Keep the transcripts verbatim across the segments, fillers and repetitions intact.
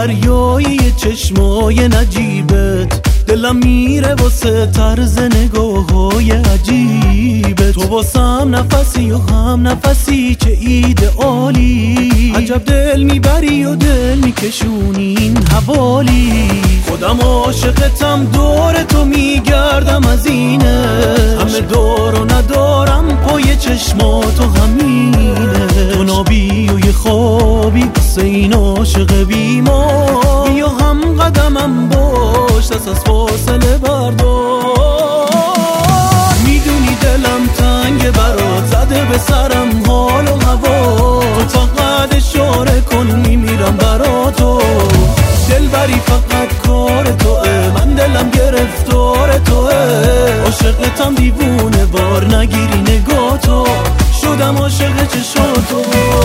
دریایی چشمای نجیبت، دلم میره واسه طرز نگاه‌های عجیبت. تو واسم نفسی و هم نفسی، چه ایدئالی، عجب دل میبری و دل میکشونی این حوالی. خودم عاشقتم، دور تو میگردم از اینه، همه دور و ندارم پای چشماتو همینه. تو نابی و یه خوابی واسه این عاشق بیمار، بیا هم قدمم باش دست از فاصله بردار. میدونی دلم تنگ برات، زده به سرم حال و هوا، تو فقط اشاره کن میمیرم براتو. دل بری فقط کار توه، من دلم گرفتار توه. عاشقتم دیوونه وار، نگیری نگاه تو، شدم عاشق چشاتو.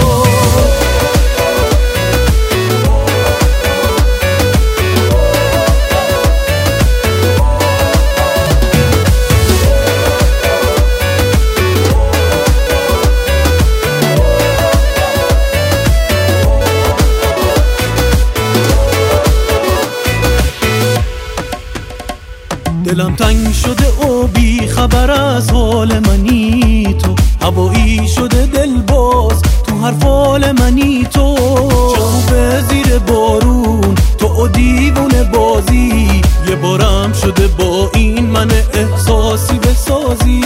دلم تنگ شده و بی خبر از حال منی تو، هوایی شده دل باز تو هر فال منی تو. چه خوبه زیر بارون تو و دیوونه بازی، یه بارم شده با این من احساسی بسازی.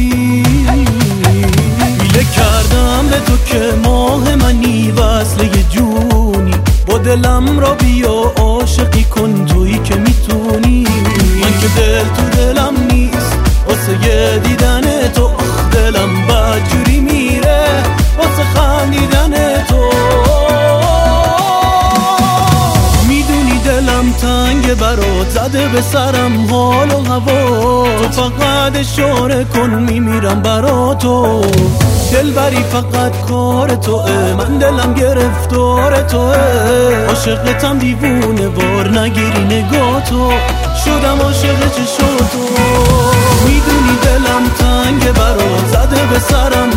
بیله کردم به تو که ماه منی وصله جونی، با دلم را بیا عاشقی کن تویی که میتونی. من که دل تو دلم نیست واسه یه دیدن تو، آخ دلم بدجوری میره واسه خندیدن تو. میدونی دلم تنگ برات، زده به سرم حال و هوا، تو فقط اشاره کن میمیرم براتو. دل بری فقط کار توه، من دلم گرفتار توه. عاشقتم دیوونه وار، نگیری نگاه تو، شدم عاشق چشاتو. میدونی دلم تنگ برات، زده به سرم